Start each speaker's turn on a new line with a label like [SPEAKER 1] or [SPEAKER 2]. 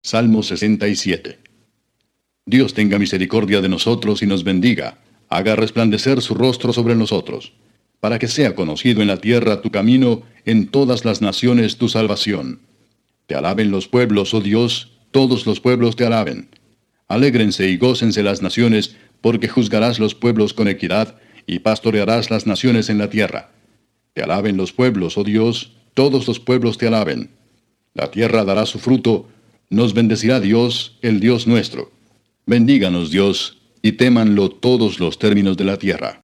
[SPEAKER 1] Salmo 67. Dios tenga misericordia de nosotros y nos bendiga, haga resplandecer su rostro sobre nosotros, para que sea conocido en la tierra tu camino, en todas las naciones tu salvación. Te alaben los pueblos, oh Dios, todos los pueblos te alaben. Alégrense y gócense las naciones, porque juzgarás los pueblos con equidad, y pastorearás las naciones en la tierra. Te alaben los pueblos, oh Dios, todos los pueblos te alaben. La tierra dará su fruto, nos bendecirá Dios, el Dios nuestro. Bendíganos Dios, y témanlo todos los términos de la tierra.